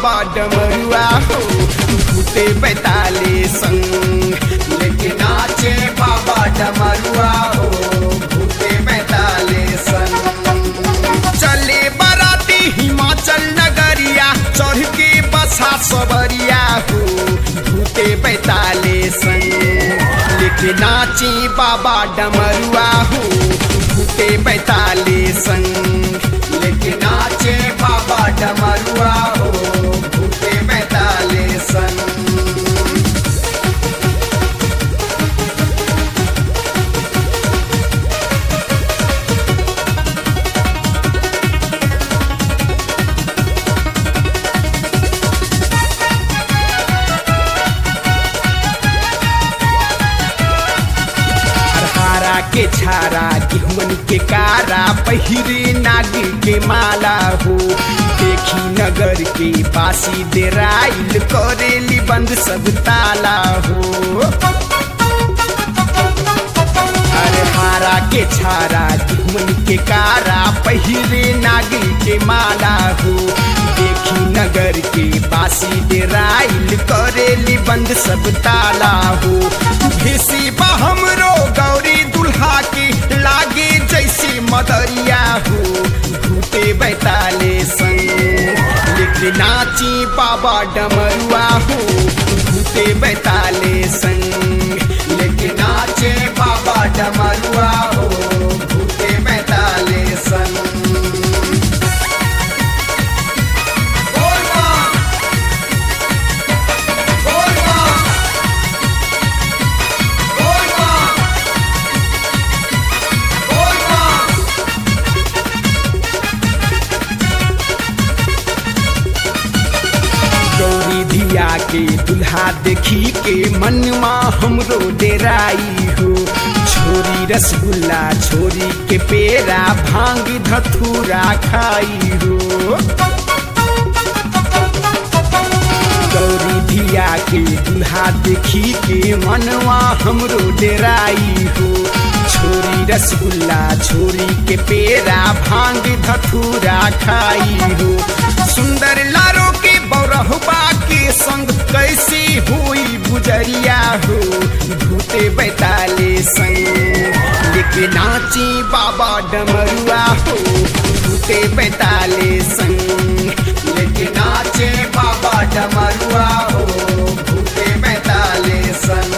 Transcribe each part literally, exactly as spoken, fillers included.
बाबा डमरुआ हो भूते बैताले संग लेके नाचे बाबा डमरुआ हो भूते बैताले संग। चले बाराती हिमाचल नगरिया चढ़ के बसा सबरिया हो भूते बैताले संग लेके नाचे बाबा डमरुआ हो भूते बैताले संग लेके नाचे बाबा डमरुआ हो भूते बैताले संग। के छारा गेहूं के कारा पहिरे नागिर के माला हो देखी नगर के बासी देराइल करेली बंद सब ताला हो। अरे हारा के छारा गेहूं के कारा पहिरे नागिर के माला हो देखी नगर के बासी देराइल करेली बंद सब ताला हो। भेसी हमरो गौरी दुल्हा की लागे जैसे मदरिया हो भूते बैताले संग लेके नाची बाबा डमरुआ हो भूते बैताले संग लेके नाचे बाबा डमरुआ हो भूते बैताले संग। के दुल्हा देखी के मनवा हमरो डेराई हो छोरी रसगुल्ला छोरी के पेरा भांग धतूरा खाई हो। गौरी धिया के दुल्हा देखी के मनवा हमरो डेराई हो छोरी रसगुल्ला छोरी के पेरा भांग धतूरा खाई हो। सुंदर लारो के बौरहुबा के संग कैसी हुई गुजरिया हो भूते बैताले संग लेके नाची बाबा डमरुआ हो भूते बैताले संग लेके नाचे बाबा डमरुआ हो भूते बैताले संग।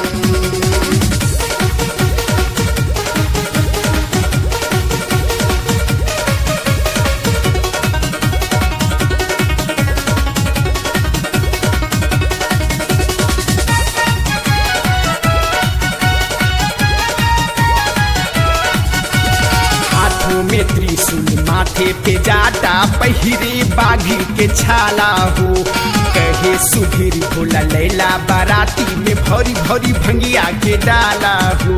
में त्रिशूल माथे पे जाटा पहिरे बाघी के छाला हो कहे सुधीर भोला लैला बाराती में भरी भरी भंगिया के डाला हो।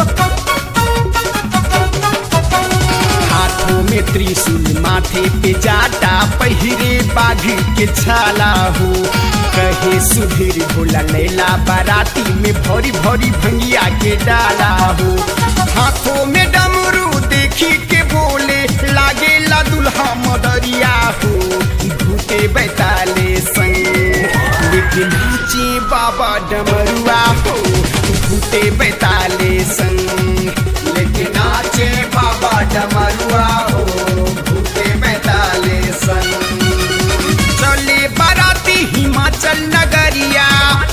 हाथों में त्रिशूल माथे पे जाटा पहिरे बाघी के छाला हो कहे सुधीर भोला लैला बाराती में भरी भरी भंगिया के डाला हो। हाथों में डमरू देखी के बोले लागे ला दुल्हा मदरिया हो भूते बैताले संग लेके नाचे बाबा डमरुआ हो भूते बैताले संग लेके नाचे बाबा डमरुआ हो भूते बैताले संग। चले बाराती हिमाचल नगरिया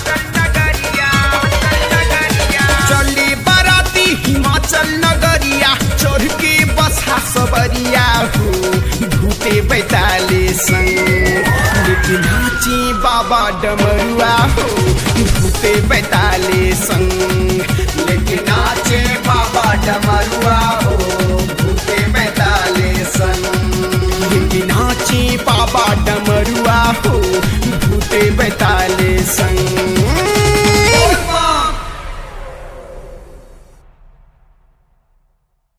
चले बाराती हिमाचल नगरिया चढ़ के बसा सबरिया हो भूते बैताले संग लेके नाचे बाबा डमरुआ हो भूते बैताले संग लेके नाचे बाबा डमरुआ हो भूते बैताले संग लेके नाचे बाबा डमरुआ